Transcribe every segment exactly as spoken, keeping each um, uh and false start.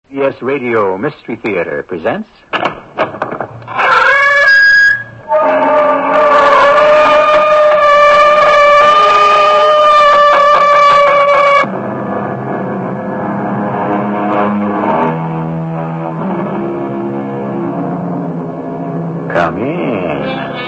Yes, Radio Mystery Theater presents... Come in.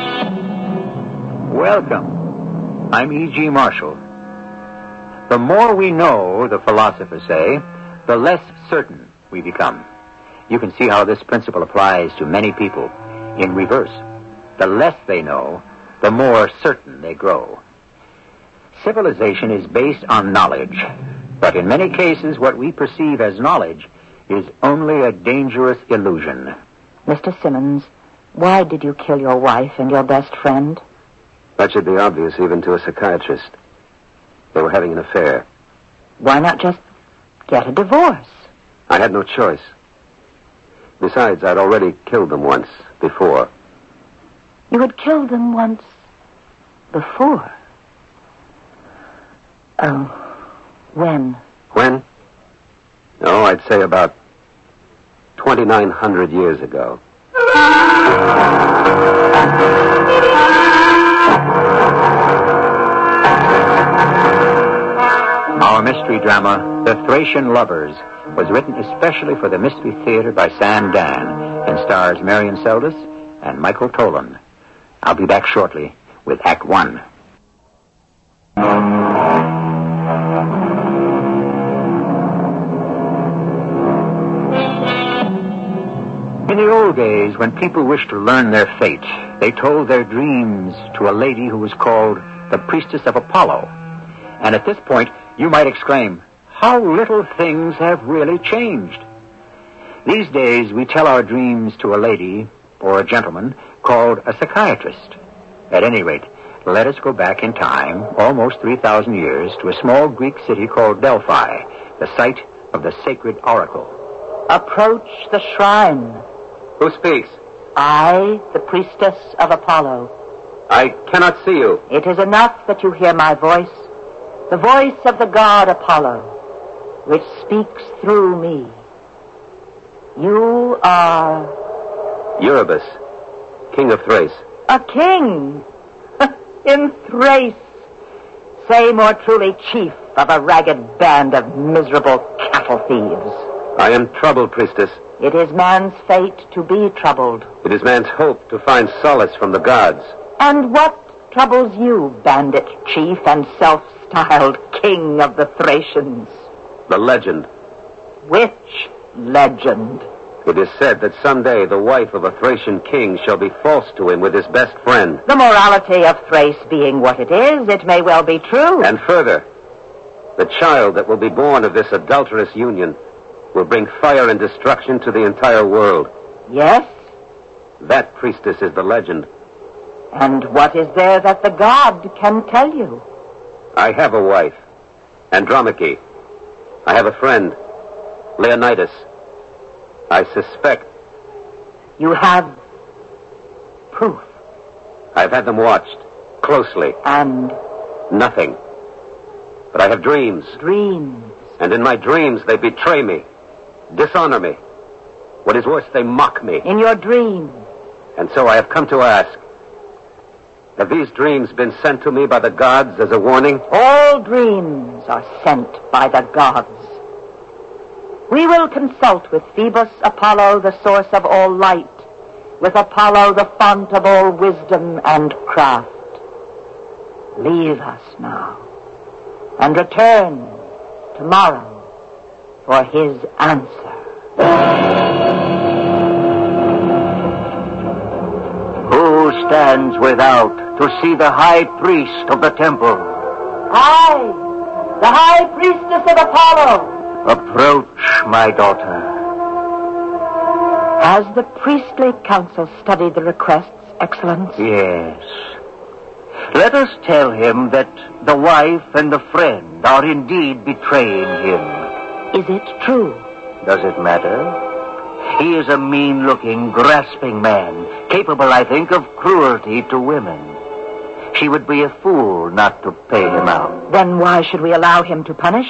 Welcome. I'm E G. Marshall. The more we know, the philosophers say, the less certain we become. You can see how this principle applies to many people in reverse. The less they know, the more certain they grow. Civilization is based on knowledge, but in many cases what we perceive as knowledge is only a dangerous illusion. Mister Simmons, why did you kill your wife and your best friend? That should be obvious even to a psychiatrist. They were having an affair. Why not just get a divorce? I had no choice. Besides, I'd already killed them once before. You had killed them once before? Oh, when? When? Oh, I'd say about twenty-nine hundred years ago. Our mystery drama, The Thracian Lovers, was written especially for the Mystery Theater by Sam Dan and stars Marion Seldes and Michael Tolan. I'll be back shortly with Act One. In the old days, when people wished to learn their fate, they told their dreams to a lady who was called the Priestess of Apollo. And at this point, you might exclaim, how little things have really changed. These days, we tell our dreams to a lady or a gentleman called a psychiatrist. At any rate, let us go back in time, almost three thousand years, to a small Greek city called Delphi, the site of the sacred oracle. Approach the shrine. Who speaks? I, the priestess of Apollo. I cannot see you. It is enough that you hear my voice, the voice of the god Apollo, which speaks through me. You are... Eurybus, king of Thrace. A king? In Thrace. Say more truly, chief of a ragged band of miserable cattle thieves. I am troubled, priestess. It is man's fate to be troubled. It is man's hope to find solace from the gods. And what troubles you, bandit chief and self-styled king of the Thracians? The legend. Which legend? It is said that someday the wife of a Thracian king shall be false to him with his best friend. The morality of Thrace being what it is, it may well be true. And further, the child that will be born of this adulterous union will bring fire and destruction to the entire world. Yes? That, priestess, is the legend. And what is there that the god can tell you? I have a wife, Andromache. I have a friend, Leonidas. I suspect. You have proof. I've had them watched closely. And? Nothing. But I have dreams. Dreams. And in my dreams they betray me, dishonor me. What is worse, they mock me. In your dreams. And so I have come to ask, have these dreams been sent to me by the gods as a warning? All dreams are sent by the gods. We will consult with Phoebus Apollo, the source of all light, with Apollo, the font of all wisdom and craft. Leave us now, and return tomorrow for his answer. Who stands without to see the high priest of the temple? I, the high priestess of Apollo. Approach, my daughter. Has the priestly council studied the requests, Excellence? Yes. Let us tell him that the wife and the friend are indeed betraying him. Is it true? Does it matter? He is a mean-looking, grasping man, capable, I think, of cruelty to women. She would be a fool not to pay him out. Then why should we allow him to punish her?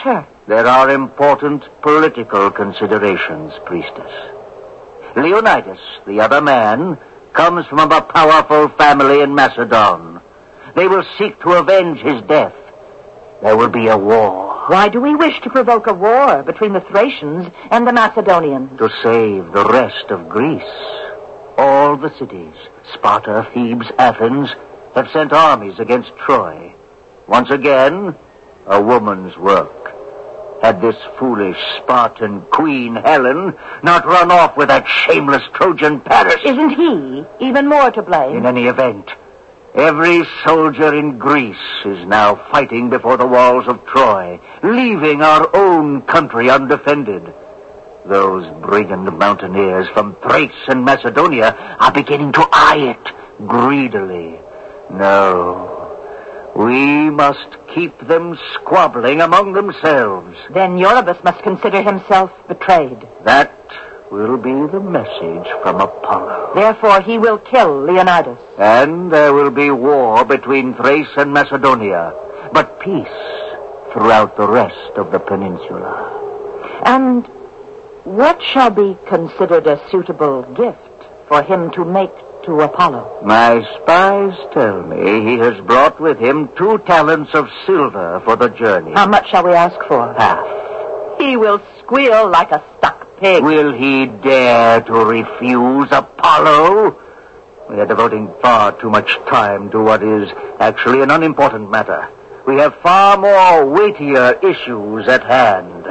there are important political considerations, priestess. Leonidas, the other man, comes from a powerful family in Macedon. They will seek to avenge his death. There will be a war. Why do we wish to provoke a war between the Thracians and the Macedonians? To save the rest of Greece. All the cities, Sparta, Thebes, Athens, have sent armies against Troy. Once again, a woman's work. Had this foolish Spartan queen, Helen, not run off with that shameless Trojan Paris? Isn't he even more to blame? In any event, every soldier in Greece is now fighting before the walls of Troy, leaving our own country undefended. Those brigand mountaineers from Thrace and Macedonia are beginning to eye it greedily. No, we must keep them squabbling among themselves. Then Eurybus must consider himself betrayed. That will be the message from Apollo. Therefore he will kill Leonidas. And there will be war between Thrace and Macedonia, but peace throughout the rest of the peninsula. And what shall be considered a suitable gift for him to make to Apollo? My spies tell me he has brought with him two talents of silver for the journey. How much shall we ask for? Half. He will squeal like a stuck pig. Will he dare to refuse Apollo? We are devoting far too much time to what is actually an unimportant matter. We have far more weightier issues at hand.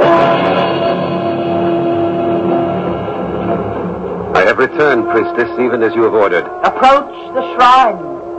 I have returned, priestess, even as you have ordered. Approach the shrine.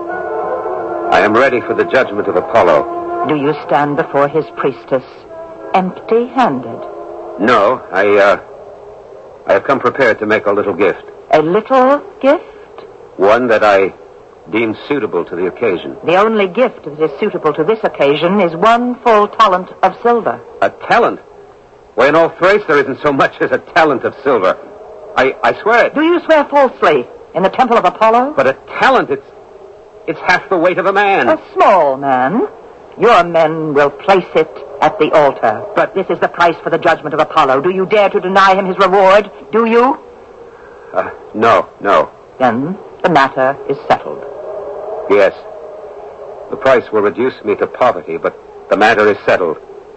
I am ready for the judgment of Apollo. Do you stand before his priestess empty-handed? No, I, uh, I have come prepared to make a little gift. A little gift? One that I deem suitable to the occasion. The only gift that is suitable to this occasion is one full talent of silver. A talent? Why, in all Thrace there isn't so much as a talent of silver. I, I swear it. Do you swear falsely in the temple of Apollo? But a talent, it's, it's half the weight of a man. A small man. Your men will place it at the altar. But this is the price for the judgment of Apollo. Do you dare to deny him his reward? Do you? Uh, no, no. Then the matter is settled. Yes. The price will reduce me to poverty, but the matter is settled.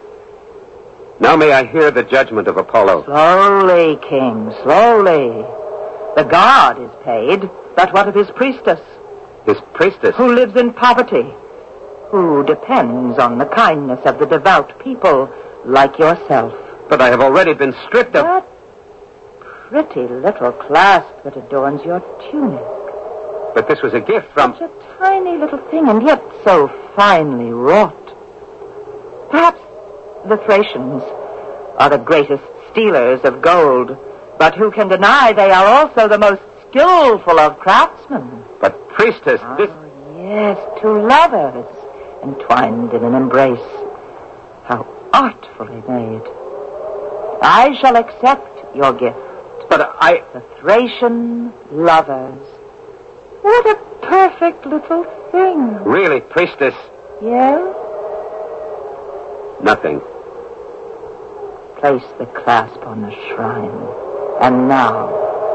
Now may I hear the judgment of Apollo. Slowly, king, slowly. The god is paid, but what of his priestess? His priestess? Who lives in poverty, who depends on the kindness of the devout people like yourself. But I have already been stripped of... That pretty little clasp that adorns your tunic. But this was a gift from... Such a tiny little thing, and yet so finely wrought. Perhaps the Thracians are the greatest stealers of gold, but who can deny they are also the most skillful of craftsmen? But, priestess, oh, this... yes, two lovers entwined in an embrace. How artfully made. I shall accept your gift. But I... The Thracian lovers. What a perfect little thing. Really, priestess... Yes? Nothing. Place the clasp on the shrine. And now,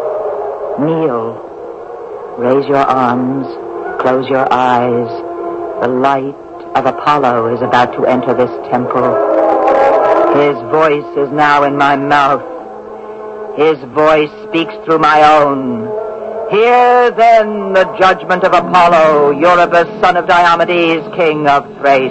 kneel. Raise your arms. Close your eyes. The light of Apollo is about to enter this temple. His voice is now in my mouth. His voice speaks through my own. Hear then the judgment of Apollo, Eurybus, son of Diomedes, king of Thrace.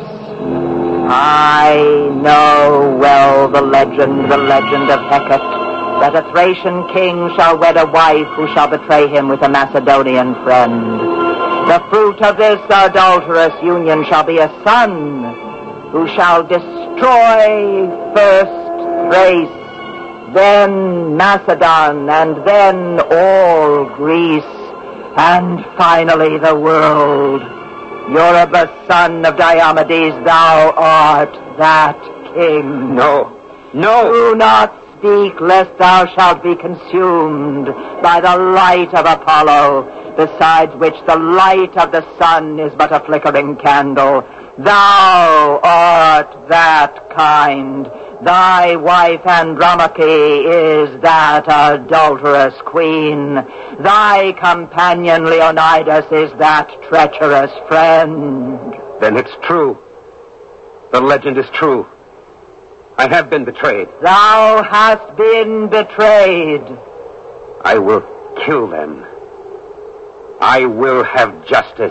I know well the legend, the legend of Hecate, that a Thracian king shall wed a wife who shall betray him with a Macedonian friend. The fruit of this adulterous union shall be a son who shall destroy first Thrace, then Macedon, and then all Greece, and finally the world. Eurybus, son of Diomedes, thou art that king. No, no. Do not speak, lest thou shalt be consumed by the light of Apollo, besides which the light of the sun is but a flickering candle. Thou art that kind. Thy wife Andromache is that adulterous queen. Thy companion Leonidas is that treacherous friend. Then it's true. The legend is true. I have been betrayed. Thou hast been betrayed. I will kill them. I will have justice.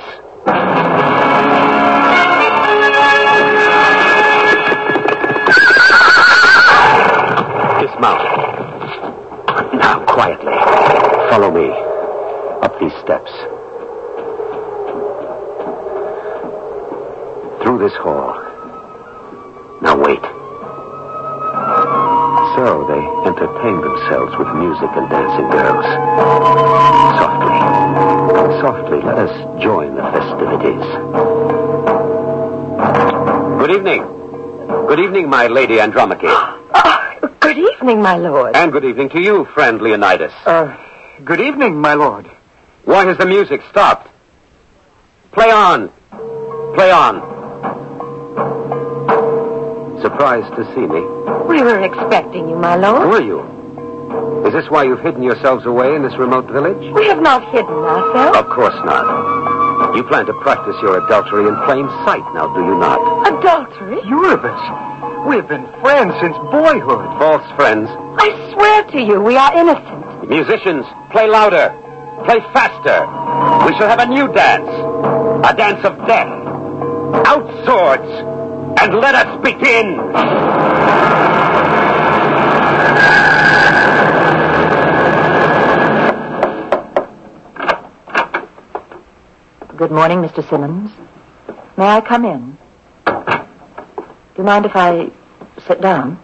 Dismount. Now, quietly. Follow me. Up these steps. Through this hall. Now wait. So they entertain themselves with music and dancing girls. Softly. Softly, let us join the festivities. Good evening. Good evening, my lady Andromache. Oh, good evening, my lord. And good evening to you, friend Leonidas. Uh, good evening, my lord. Why has the music stopped? Play on. Play on. Surprised to see me? We were expecting you, my lord. Were you? Is this why you've hidden yourselves away in this remote village? We have not hidden ourselves. Of course not. You plan to practice your adultery in plain sight, now do you not? Adultery? Eurybus, we've been friends since boyhood. False friends. I swear to you, we are innocent. Musicians, play louder. Play faster. We shall have a new dance. A dance of death. Out swords. And let us begin. Good morning, Mister Simmons. May I come in? Do you mind if I sit down?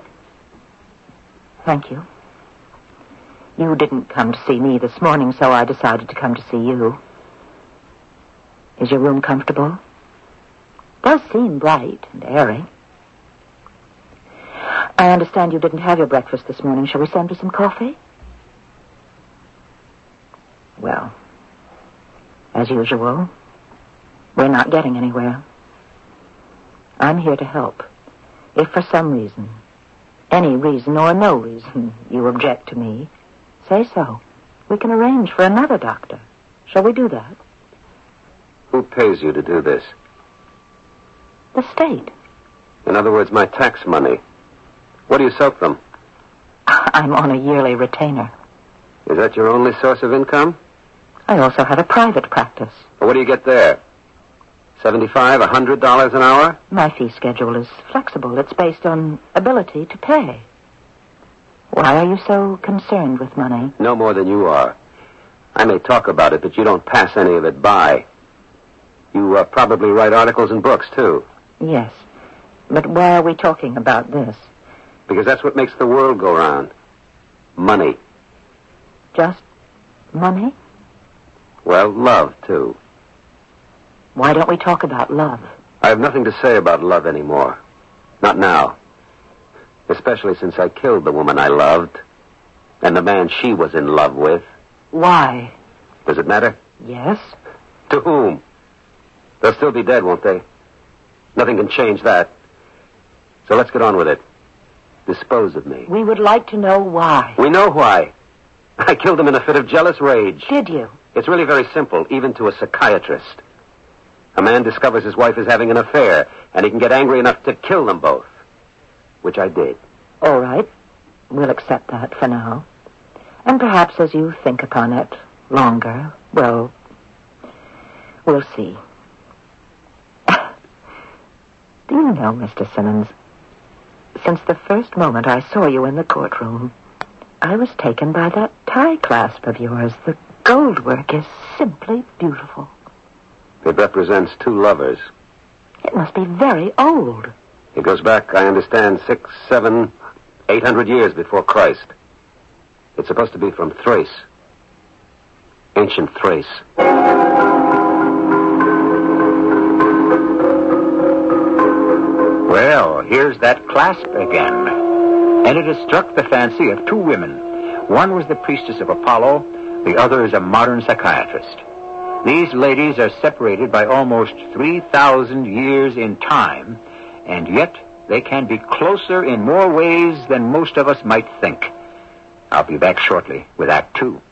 Thank you. You didn't come to see me this morning, so I decided to come to see you. Is your room comfortable? Does seem bright and airy. I understand you didn't have your breakfast this morning. Shall we send you some coffee? Well, as usual, we're not getting anywhere. I'm here to help. If for some reason, any reason or no reason, you object to me, say so. We can arrange for another doctor. Shall we do that? Who pays you to do this? The state. In other words, my tax money. What do you soak them? I'm on a yearly retainer. Is that your only source of income? I also have a private practice. Well, what do you get there? Seventy-five, a hundred dollars an hour? My fee schedule is flexible. It's based on ability to pay. Why are you so concerned with money? No more than you are. I may talk about it, but you don't pass any of it by. You uh, probably write articles and books, too. Yes. But why are we talking about this? Because that's what makes the world go round. Money. Just money? Well, love, too. Why don't we talk about love? I have nothing to say about love anymore. Not now. Especially since I killed the woman I loved. And the man she was in love with. Why? Does it matter? Yes. To whom? They'll still be dead, won't they? Nothing can change that. So let's get on with it. Dispose of me. We would like to know why. We know why. I killed him in a fit of jealous rage. Did you? It's really very simple, even to a psychiatrist. A man discovers his wife is having an affair, and he can get angry enough to kill them both. Which I did. All right. We'll accept that for now. And perhaps as you think upon it longer, well, we'll see. Do you know, Mister Simmons, since the first moment I saw you in the courtroom, I was taken by that tie clasp of yours. The gold work is simply beautiful. It represents two lovers. It must be very old. It goes back, I understand, six, seven, eight hundred years before Christ. It's supposed to be from Thrace. Ancient Thrace. Well, here's that clasp again. And it has struck the fancy of two women. One was the priestess of Apollo, the other is a modern psychiatrist. These ladies are separated by almost three thousand years in time, and yet they can be closer in more ways than most of us might think. I'll be back shortly with Act Two.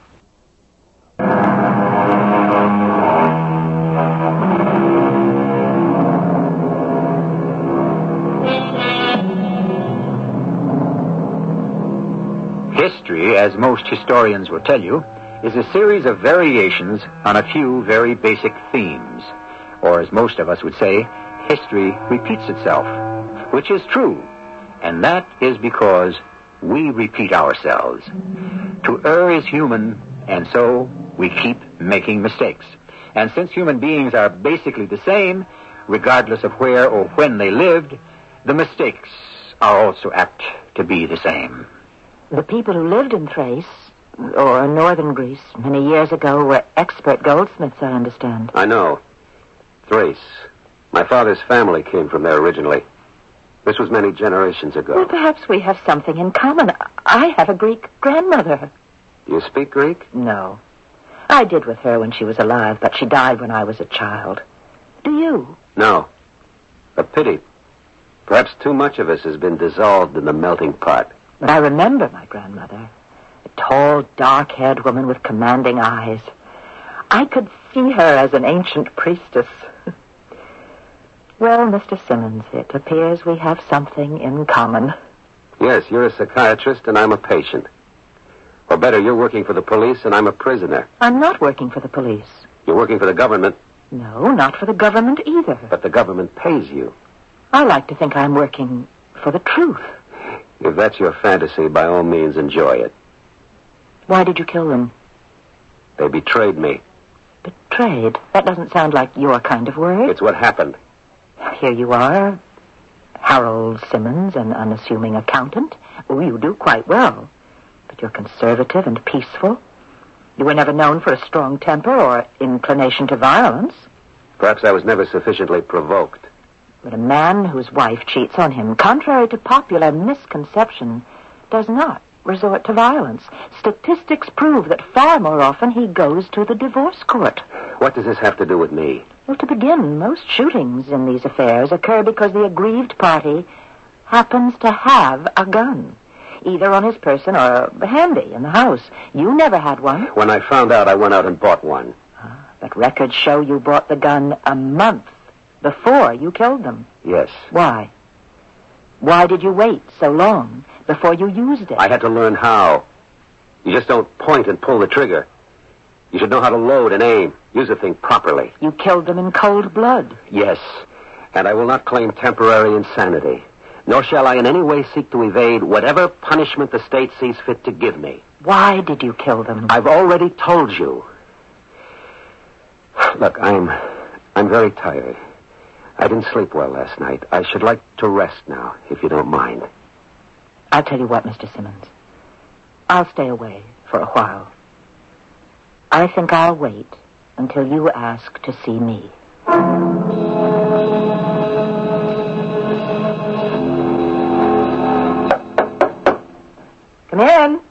History, as most historians will tell you, is a series of variations on a few very basic themes. Or as most of us would say, history repeats itself, which is true, and that is because we repeat ourselves. To err is human, and so we keep making mistakes. And since human beings are basically the same, regardless of where or when they lived, the mistakes are also apt to be the same. The people who lived in Thrace, or northern Greece, many years ago were expert goldsmiths, I understand. I know. Thrace. My father's family came from there originally. This was many generations ago. Well, perhaps we have something in common. I have a Greek grandmother. Do you speak Greek? No. I did with her when she was alive, but she died when I was a child. Do you? No. A pity. Perhaps too much of us has been dissolved in the melting pot. But I remember my grandmother. A tall, dark-haired woman with commanding eyes. I could see her as an ancient priestess. Well, Mister Simmons, it appears we have something in common. Yes, you're a psychiatrist and I'm a patient. Or better, you're working for the police and I'm a prisoner. I'm not working for the police. You're working for the government. No, not for the government either. But the government pays you. I like to think I'm working for the truth. If that's your fantasy, by all means, enjoy it. Why did you kill them? They betrayed me. Betrayed? That doesn't sound like your kind of word. It's what happened. Here you are, Harold Simmons, an unassuming accountant. Oh, you do quite well. But you're conservative and peaceful. You were never known for a strong temper or inclination to violence. Perhaps I was never sufficiently provoked. But a man whose wife cheats on him, contrary to popular misconception, does not resort to violence. Statistics prove that far more often he goes to the divorce court. What does this have to do with me? Well, to begin, most shootings in these affairs occur because the aggrieved party happens to have a gun, either on his person or handy in the house. You never had one. When I found out, I went out and bought one. Ah, but records show you bought the gun a month before you killed them. Yes. Why? Why did you wait so long before you used it? I had to learn how. You just don't point and pull the trigger. You should know how to load and aim. Use the thing properly. You killed them in cold blood. Yes. And I will not claim temporary insanity. Nor shall I in any way seek to evade whatever punishment the state sees fit to give me. Why did you kill them? I've already told you. Look, I'm... I'm very tired. I didn't sleep well last night. I should like to rest now, if you don't mind. I'll tell you what, Mister Simmons. I'll stay away for a while. I think I'll wait until you ask to see me. Come in.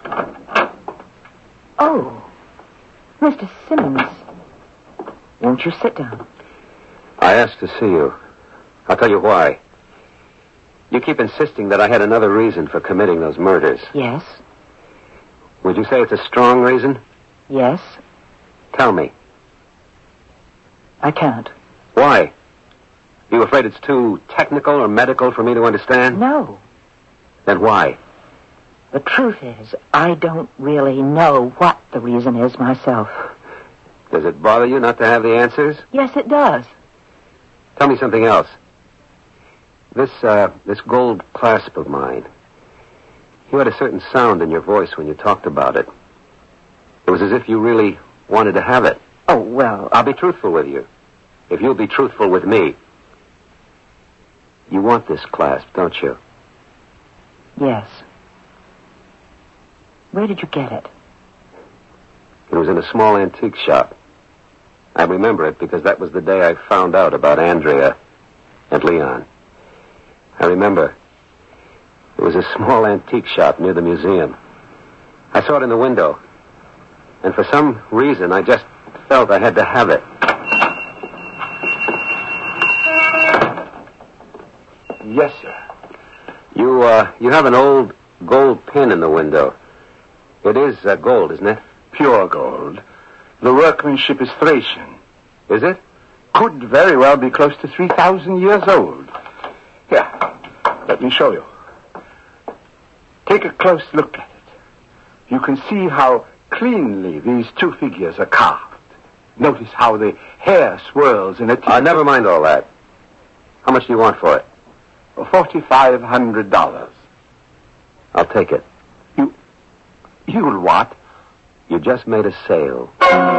Oh, Mister Simmons. Won't you sit down? I asked to see you. I'll tell you why. You keep insisting that I had another reason for committing those murders. Yes. Would you say it's a strong reason? Yes. Tell me. I can't. Why? You afraid it's too technical or medical for me to understand? No. Then why? The truth is, I don't really know what the reason is myself. Does it bother you not to have the answers? Yes, it does. Tell me something else. This, uh, this gold clasp of mine. You had a certain sound in your voice when you talked about it. It was as if you really wanted to have it. Oh, well... I'll be truthful with you. If you'll be truthful with me. You want this clasp, don't you? Yes. Where did you get it? It was in a small antique shop. I remember it because that was the day I found out about Andrea and Leon. I remember. It was a small antique shop near the museum. I saw it in the window. And for some reason, I just felt I had to have it. Yes, sir. You, uh, you have an old gold pin in the window. It is uh, gold, isn't it? Pure gold. The workmanship is Thracian. Is it? Could very well be close to three thousand years old. Here, let me show you. Take a close look at it. You can see how cleanly these two figures are carved. Notice how the hair swirls in a... Uh, never mind all that. How much do you want for it? Forty-five hundred dollars. I'll take it. You... You'll what? You just made a sale.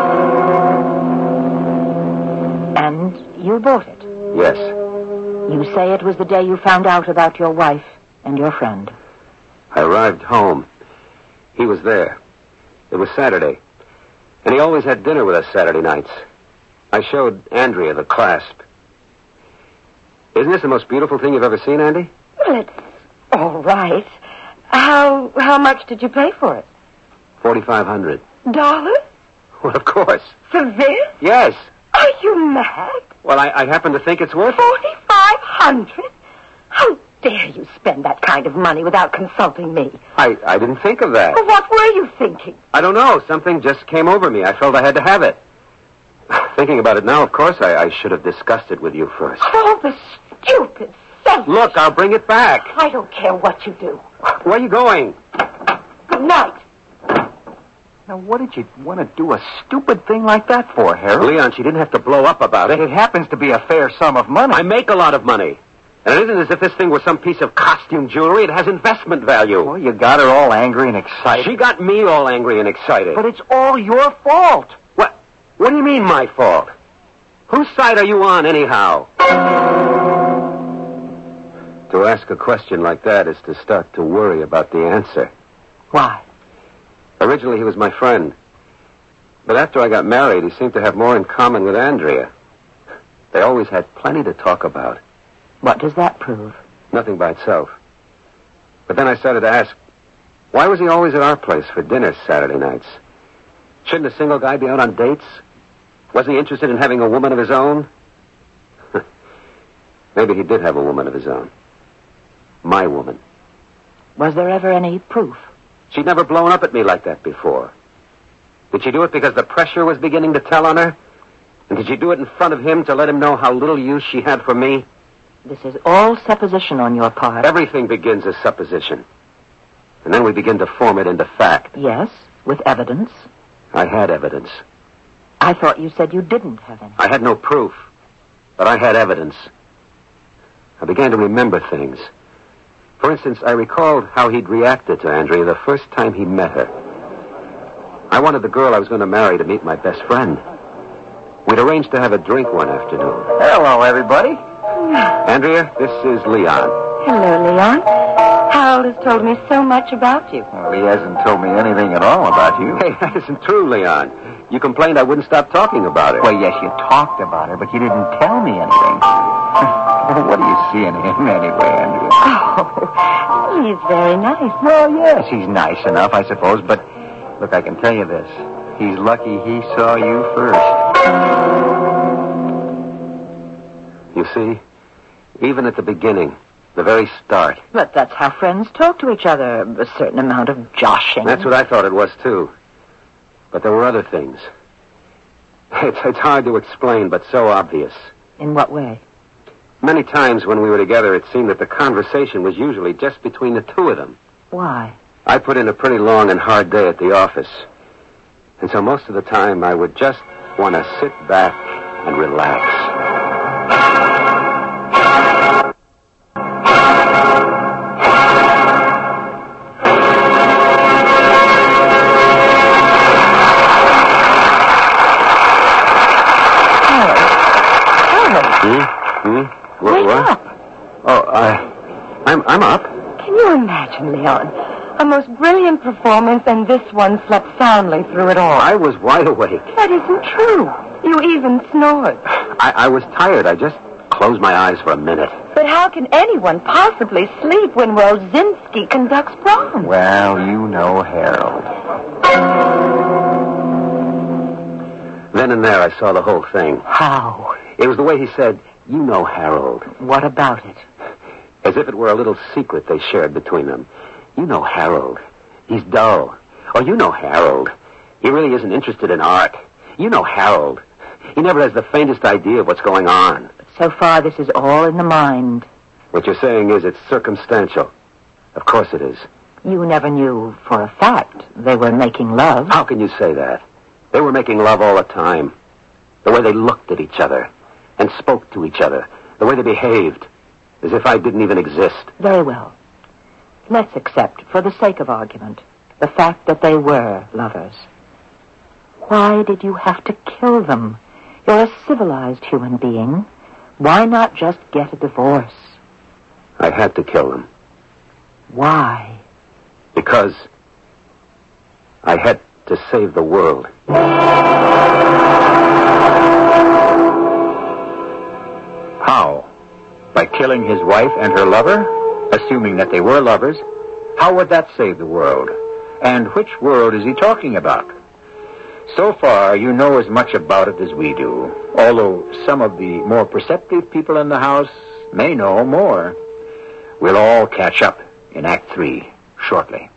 And you bought it? Yes. You say it was the day you found out about your wife and your friend. I arrived home. He was there. It was Saturday. And he always had dinner with us Saturday nights. I showed Andrea the clasp. Isn't this the most beautiful thing you've ever seen, Andy? Well, it's all right. How how much did you pay for it? Forty-five hundred. Dollars? Well, of course. For this? Yes. Are you mad? Well, I, I happen to think it's worth it. Forty-five hundred? How dare you spend that kind of money without consulting me? I, I didn't think of that. Well, what were you thinking? I don't know. Something just came over me. I felt I had to have it. Thinking about it now, of course, I, I should have discussed it with you first. Oh, the stupid selfish. Look, I'll bring it back. I don't care what you do. Where are you going? Good night. Now, what did you want to do a stupid thing like that for, Harold? Leon, she didn't have to blow up about it. It happens to be a fair sum of money. I make a lot of money. And it isn't as if this thing were some piece of costume jewelry. It has investment value. Well, you got her all angry and excited. She got me all angry and excited. But it's all your fault. What? What do you mean, my fault? Whose side are you on, anyhow? To ask a question like that is to start to worry about the answer. Why? Originally, he was my friend. But after I got married, he seemed to have more in common with Andrea. They always had plenty to talk about. What does that prove? Nothing by itself. But then I started to ask, why was he always at our place for dinner Saturday nights? Shouldn't a single guy be out on dates? Wasn't he interested in having a woman of his own? Maybe he did have a woman of his own. My woman. Was there ever any proof? She'd never blown up at me like that before. Did she do it because the pressure was beginning to tell on her? And did she do it in front of him to let him know how little use she had for me? This is all supposition on your part. Everything begins as supposition. And then we begin to form it into fact. Yes, with evidence. I had evidence. I thought you said you didn't have any. I had no proof, but I had evidence. I began to remember things. For instance, I recalled how he'd reacted to Andrea the first time he met her. I wanted the girl I was going to marry to meet my best friend. We'd arranged to have a drink one afternoon. Hello, everybody. Andrea, this is Leon. Hello, Leon. Harold has told me so much about you. Well, he hasn't told me anything at all about you. Hey, that isn't true, Leon. You complained I wouldn't stop talking about her. Well, yes, you talked about her, but you didn't tell me anything. What do you see in him anyway, Andrea? Oh, he's very nice. Well, yes, he's nice enough, I suppose, but look, I can tell you this. He's lucky he saw you first. You see, even at the beginning, the very start. But that's how friends talk to each other, a certain amount of joshing. That's what I thought it was, too. But there were other things. It's, it's hard to explain, but so obvious. In what way? Many times when we were together, it seemed that the conversation was usually just between the two of them. Why? I put in a pretty long and hard day at the office. And so most of the time, I would just want to sit back and relax. Hmm? Hmm? What, Wake what? up. Oh, I... I'm, I'm up. Can you imagine, Leon? A most brilliant performance, and this one slept soundly through it all. I was wide awake. That isn't true. You even snored. I, I was tired. I just closed my eyes for a minute. But how can anyone possibly sleep when Wozinski conducts prom? Well, you know Harold. Then and there, I saw the whole thing. How? It was the way he said, "You know Harold." What about it? as if it were a little secret they shared between them. You know Harold. He's dull. Oh, you know Harold. He really isn't interested in art. You know Harold. He never has the faintest idea of what's going on. So far, this is all in the mind. What you're saying is it's circumstantial. Of course it is. You never knew for a fact they were making love. How can you say that? They were making love all the time. The way they looked at each other and spoke to each other. The way they behaved. As if I didn't even exist. Very well. Let's accept, for the sake of argument, the fact that they were lovers. Why did you have to kill them? You're a civilized human being. Why not just get a divorce? I had to kill them. Why? Because I had to save the world. How? By killing his wife and her lover? Assuming that they were lovers, how would that save the world? And which world is he talking about? So far, you know as much about it as we do, although some of the more perceptive people in the house may know more. We'll all catch up in Act Three shortly.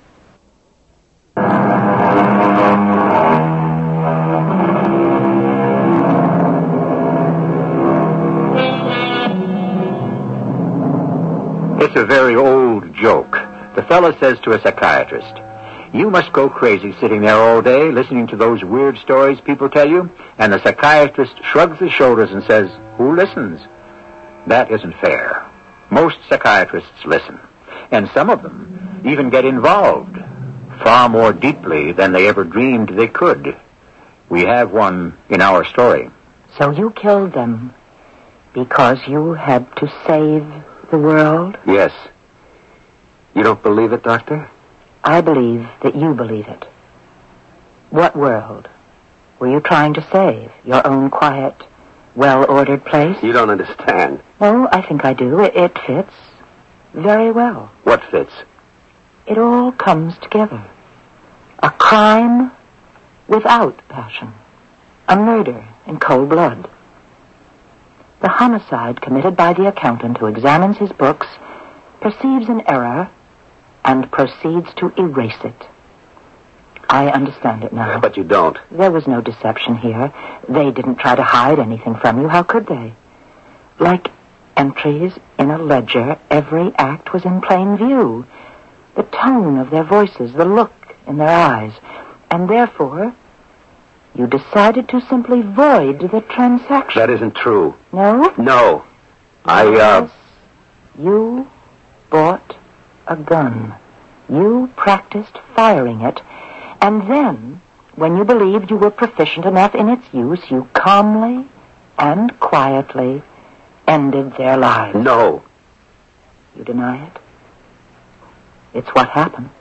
It's a very old joke. The fellow says to a psychiatrist, "You must go crazy sitting there all day listening to those weird stories people tell you." And the psychiatrist shrugs his shoulders and says, "Who listens?" That isn't fair. Most psychiatrists listen. And some of them even get involved far more deeply than they ever dreamed they could. We have one in our story. So you killed them because you had to save the world? Yes. You don't believe it, Doctor? I believe that you believe it. What world were you trying to save? Your own quiet, well-ordered place? You don't understand. Oh, I think I do. It, it fits very well. What fits? It all comes together. A crime without passion. A murder in cold blood. The homicide committed by the accountant who examines his books perceives an error and proceeds to erase it. I understand it now. But you don't. There was no deception here. They didn't try to hide anything from you. How could they? Like entries in a ledger, every act was in plain view. The tone of their voices, the look in their eyes. And therefore, you decided to simply void the transaction. That isn't true. No? No. I, uh... Yes. You bought a gun. You practiced firing it. And then, when you believed you were proficient enough in its use, you calmly and quietly ended their lives. No. You deny it? It's what happened.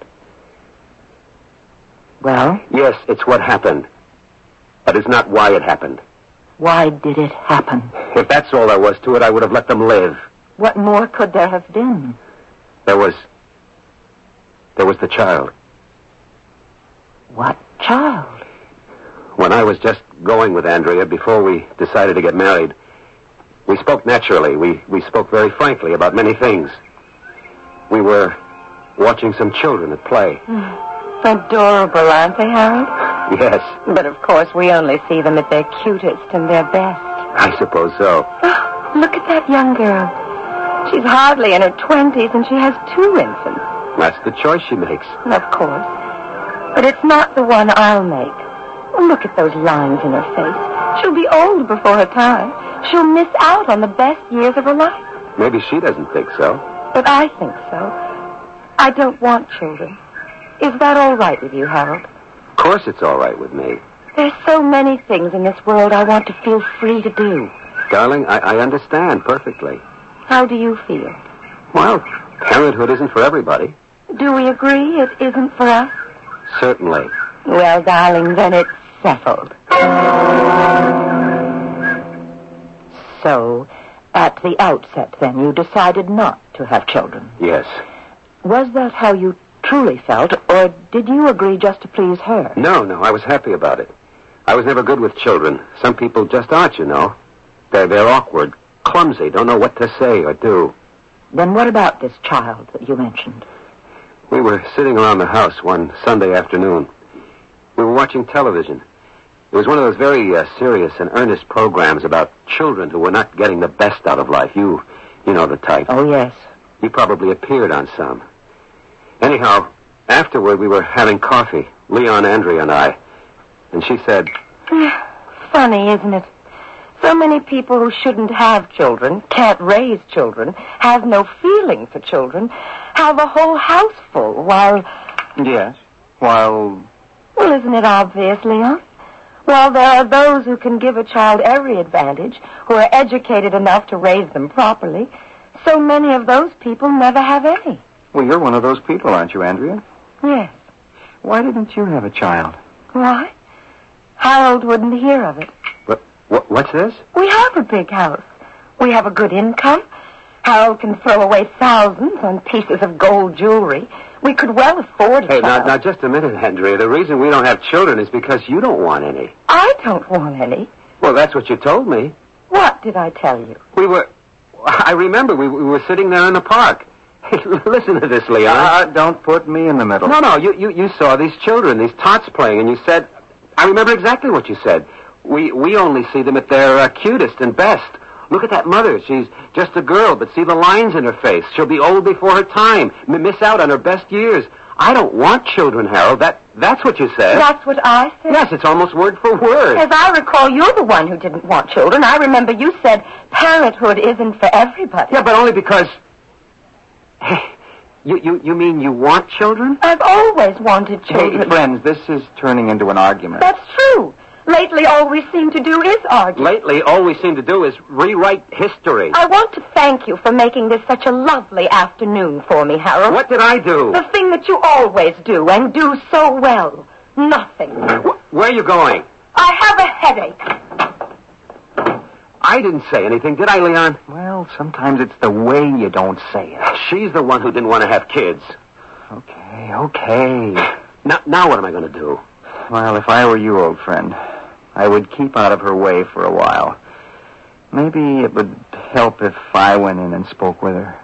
Well? Yes, it's what happened. But it's not why it happened. Why did it happen? If that's all there was to it, I would have let them live. What more could there have been? There was... There was the child. What child? When I was just going with Andrea before we decided to get married, we spoke naturally. We, we spoke very frankly about many things. We were watching some children at play. Adorable, aren't they, Harold? Yes. But of course we only see them at their cutest and their best. I suppose so. Oh, look at that young girl. She's hardly in her twenties and she has two infants. That's the choice she makes. Of course. But it's not the one I'll make. Oh, look at those lines in her face. She'll be old before her time. She'll miss out on the best years of her life. Maybe she doesn't think so. But I think so. I don't want children. Is that all right with you, Harold? Of course it's all right with me. There's so many things in this world I want to feel free to do. Darling, I, I understand perfectly. How do you feel? Well, parenthood isn't for everybody. Do we agree it isn't for us? Certainly. Well, darling, then it's settled. So, at the outset, then, you decided not to have children. Yes. Was that how you truly felt, or did you agree just to please her? No, no, I was happy about it. I was never good with children. Some people just aren't, you know. They're, they're awkward, clumsy, don't know what to say or do. Then what about this child that you mentioned? We were sitting around the house one Sunday afternoon. We were watching television. It was one of those very uh, serious and earnest programs about children who were not getting the best out of life. You, you know the type. Oh, yes. You probably appeared on some. Anyhow, afterward we were having coffee, Leon, Andrea, and I. And she said... Funny, isn't it? So many people who shouldn't have children, can't raise children, have no feeling for children, have a whole house full while... Yes. While... Well, isn't it obvious, Leon? While there are those who can give a child every advantage, who are educated enough to raise them properly, so many of those people never have any. Well, you're one of those people, aren't you, Andrea? Yes. Why didn't you have a child? Why? Harold wouldn't hear of it. What, what, what's this? We have a big house. We have a good income. Harold can throw away thousands on pieces of gold jewelry. We could well afford a Hey, now, child. now, just a minute, Andrea. The reason we don't have children is because you don't want any. I don't want any. Well, that's what you told me. What did I tell you? We were... I remember we, we were sitting there in the park. Hey, listen to this, Leon. Uh, don't put me in the middle. No, no, you, you, you saw these children, these tots playing, and you said... I remember exactly what you said. We, we only see them at their uh, cutest and best. Look at that mother. She's just a girl, but see the lines in her face. She'll be old before her time, m- miss out on her best years. I don't want children, Harold. That That's what you said. That's what I said? Yes, it's almost word for word. As I recall, you're the one who didn't want children. I remember you said parenthood isn't for everybody. Yeah, but only because... Hey, you, you, you mean you want children? I've always wanted children. Hey, friends, this is turning into an argument. That's true. Lately, all we seem to do is argue. Lately, all we seem to do is rewrite history. I want to thank you for making this such a lovely afternoon for me, Harold. What did I do? The thing that you always do, and do so well. Nothing. Wh- where are you going? I have a headache. I didn't say anything, did I, Leon? Well, sometimes it's the way you don't say it. She's the one who didn't want to have kids. Okay, okay. Now, now what am I going to do? Well, if I were you, old friend, I would keep out of her way for a while. Maybe it would help if I went in and spoke with her.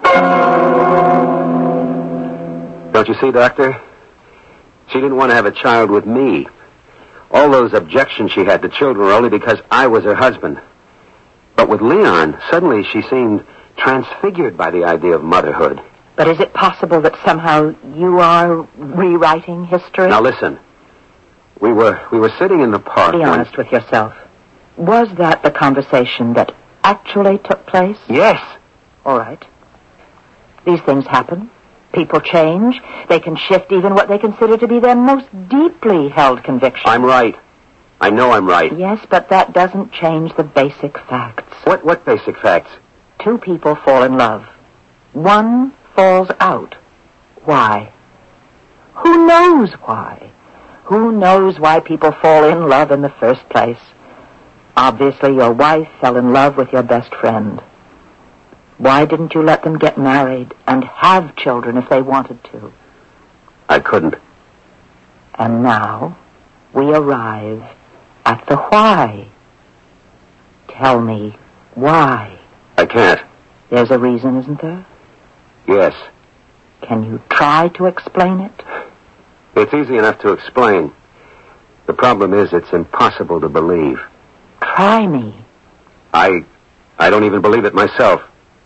Don't you see, Doctor? She didn't want to have a child with me. All those objections she had to children were only because I was her husband. But with Leon, suddenly she seemed transfigured by the idea of motherhood. But is it possible that somehow you are rewriting history? Now listen. We were we were sitting in the park. Be when- honest with yourself. Was that the conversation that actually took place? Yes. All right. These things happen. People change. They can shift even what they consider to be their most deeply held convictions. I'm right. I know I'm right. Yes, but that doesn't change the basic facts. What what basic facts? Two people fall in love. One falls out. Why? Who knows why? Who knows why people fall in love in the first place? Obviously, your wife fell in love with your best friend. Why didn't you let them get married and have children if they wanted to? I couldn't. And now we arrive at the why. Tell me why. I can't. There's a reason, isn't there? Yes. Can you try to explain it? It's easy enough to explain. The problem is it's impossible to believe. Try me. I I don't even believe it myself.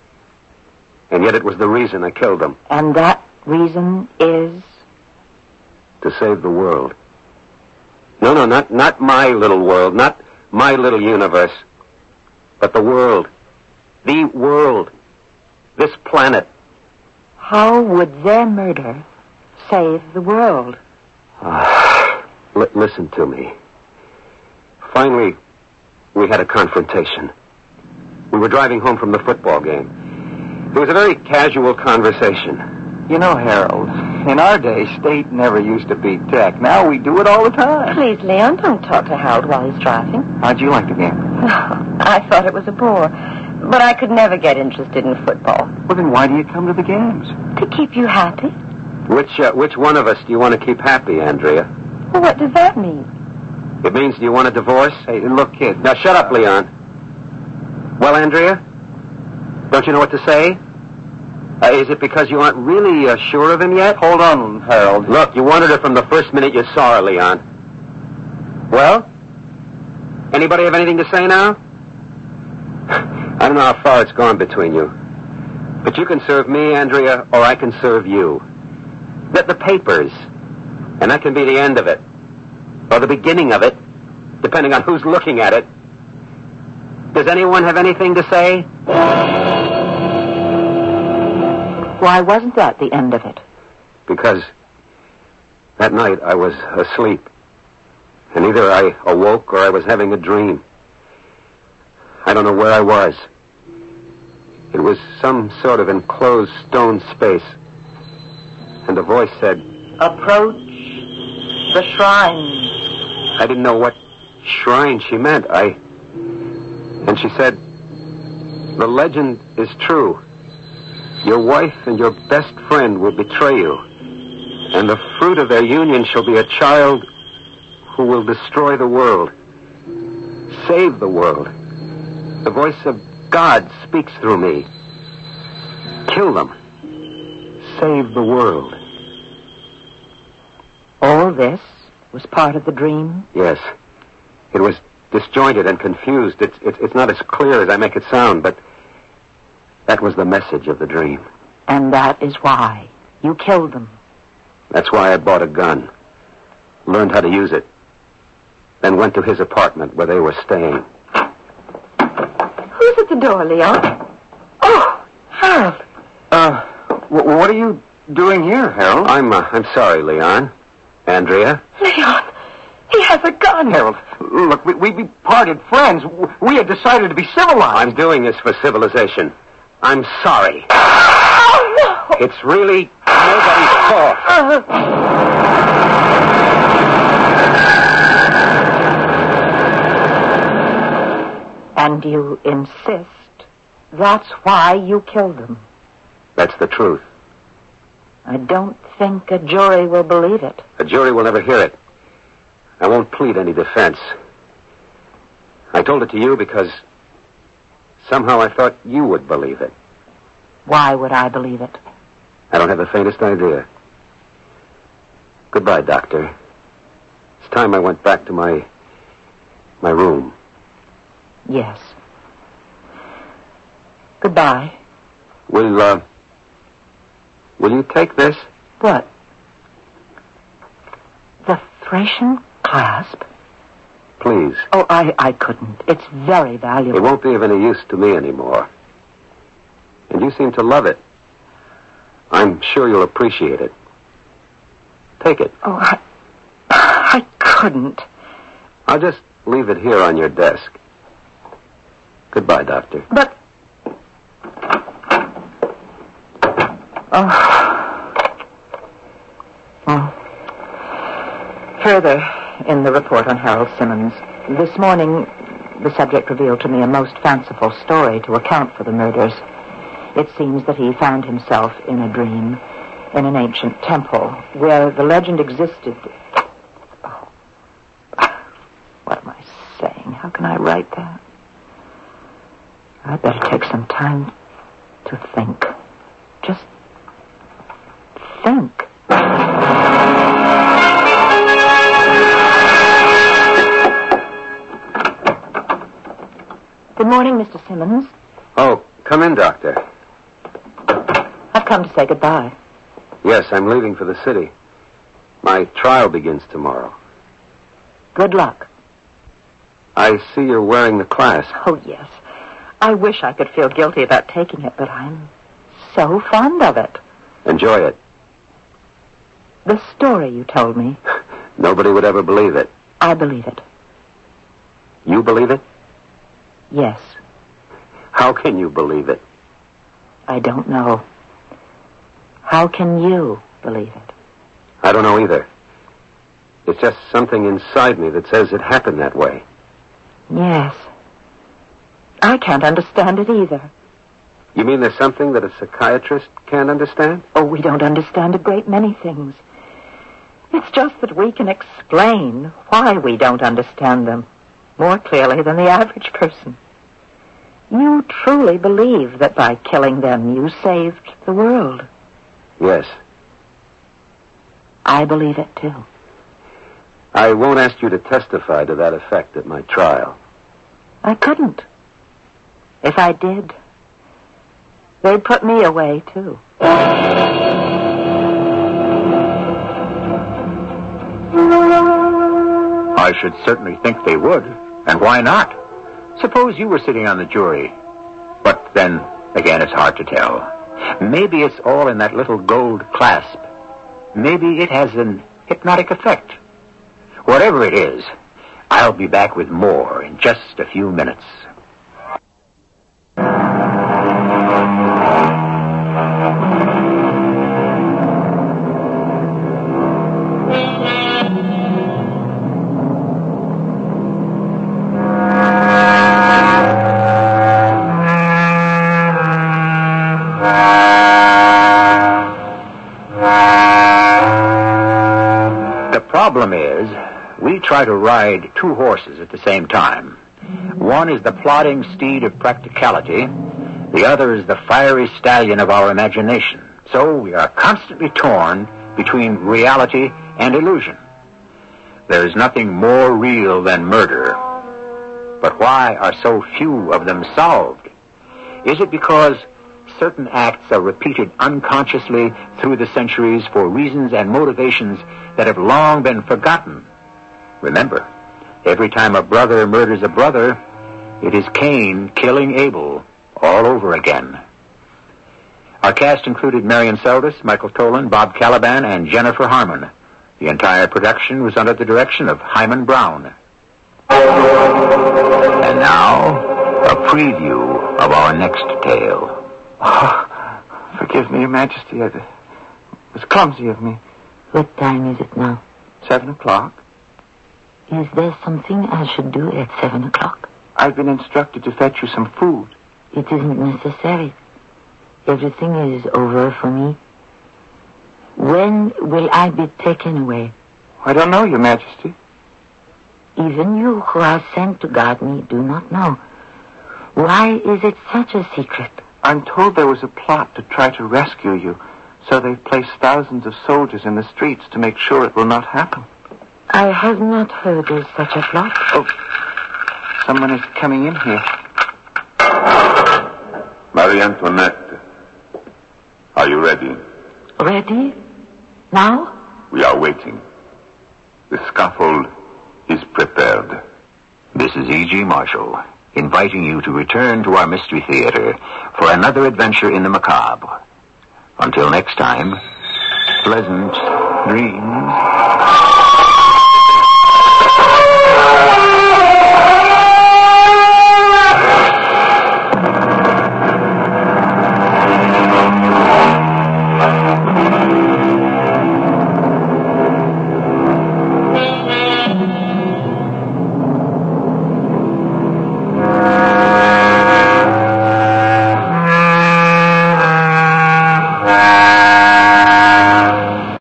And yet it was the reason I killed them. And that reason is? To save the world. No, no, not, not my little world, not my little universe, but the world. The world. This planet. How would their murder save the world? Uh, l- listen to me. Finally, we had a confrontation. We were driving home from the football game. It was a very casual conversation. You know, Harold, in our day, state never used to beat tech. Now we do it all the time. Please, Leon, don't talk to Harold while he's driving. How'd you like the game? I thought it was a bore, but I could never get interested in football. Well, then why do you come to the games? To keep you happy? Which, uh, which one of us do you want to keep happy, Andrea? Well, what does that mean? It means do you want a divorce? Hey, look, kid. Now, shut up, Leon. Well, Andrea? Don't you know what to say? Uh, is it because you aren't really uh, sure of him yet? Hold on, Harold. Look, you wanted her from the first minute you saw her, Leon. Well? Anybody have anything to say now? I don't know how far it's gone between you. But you can serve me, Andrea, or I can serve you. The, the papers. And that can be the end of it. Or the beginning of it, depending on who's looking at it. Does anyone have anything to say? Why wasn't that the end of it? Because that night I was asleep. And either I awoke or I was having a dream. I don't know where I was. It was some sort of enclosed stone space. And a voice said, "Approach the shrine." I didn't know what shrine she meant. I... And she said, "The legend is true. Your wife and your best friend will betray you. And the fruit of their union shall be a child who will destroy the world. Save the world. The voice of God speaks through me. Kill them. Save the world." All this was part of the dream? Yes. It was disjointed and confused. It's, it's, it's not as clear as I make it sound, but that was the message of the dream. And that is why you killed them? That's why I bought a gun. Learned how to use it. Then went to his apartment where they were staying. Who's at the door, Leon? Oh, Harold. Uh, w- what are you doing here, Harold? I'm, uh, I'm sorry, Leon. Andrea? Leon, he has a gun. Harold, look, we, we, we parted friends. We had decided to be civilized. I'm doing this for civilization. I'm sorry. Oh, no. It's really nobody's fault. And you insist that's why you killed them? That's the truth. I don't think a jury will believe it. A jury will never hear it. I won't plead any defense. I told it to you because somehow I thought you would believe it. Why would I believe it? I don't have the faintest idea. Goodbye, Doctor. It's time I went back to my... my room. Yes. Goodbye. Will, uh... will you take this? What? The Thracian clasp? Please. Oh, I, I couldn't. It's very valuable. It won't be of any use to me anymore. And you seem to love it. I'm sure you'll appreciate it. Take it. Oh, I... I couldn't. I'll just leave it here on your desk. Goodbye, Doctor. But... Oh. oh. Further, in the report on Harold Simmons, this morning the subject revealed to me a most fanciful story to account for the murders. It seems that he found himself in a dream in an ancient temple where the legend existed. Oh. What am I saying? How can I write that? I'd better take some time to think. Just think. Good morning, Mister Simmons. Oh, come in, Doctor. I've come to say goodbye. Yes, I'm leaving for the city. My trial begins tomorrow. Good luck. I see you're wearing the clasp. Oh, yes. I wish I could feel guilty about taking it, but I'm so fond of it. Enjoy it. The story you told me. Nobody would ever believe it. I believe it. You believe it? Yes. How can you believe it? I don't know. How can you believe it? I don't know either. It's just something inside me that says it happened that way. Yes. I can't understand it either. You mean there's something that a psychiatrist can't understand? Oh, we don't understand a great many things. It's just that we can explain why we don't understand them more clearly than the average person. You truly believe that by killing them you saved the world? Yes. I believe it too. I won't ask you to testify to that effect at my trial. I couldn't. If I did, they'd put me away too. I should certainly think they would. And why not? Suppose you were sitting on the jury. But then, again, it's hard to tell. Maybe it's all in that little gold clasp. Maybe it has an hypnotic effect. Whatever it is, I'll be back with more in just a few minutes. The problem is, we try to ride two horses at the same time. One is the plodding steed of practicality. The other is the fiery stallion of our imagination. So we are constantly torn between reality and illusion. There is nothing more real than murder. But why are so few of them solved? Is it because certain acts are repeated unconsciously through the centuries for reasons and motivations that have long been forgotten? Remember, every time a brother murders a brother, it is Cain killing Abel all over again. Our cast included Marion Seldes, Michael Tolan, Bob Caliban, and Jennifer Harmon. The entire production was under the direction of Hyman Brown. And now, a preview of our next tale. Oh, forgive me, Your Majesty. It was clumsy of me. What time is it now? Seven o'clock. Is there something I should do at seven o'clock? I've been instructed to fetch you some food. It isn't necessary. Everything is over for me. When will I be taken away? I don't know, Your Majesty. Even you who are sent to guard me do not know. Why is it such a secret? I'm told there was a plot to try to rescue you, so they've placed thousands of soldiers in the streets to make sure it will not happen. I have not heard of such a plot. Oh, someone is coming in here. Marie Antoinette, are you ready? Ready? Now? We are waiting. The scaffold is prepared. This is E G. Marshall, inviting you to return to our Mystery Theater for another adventure in the macabre. Until next time, pleasant dreams.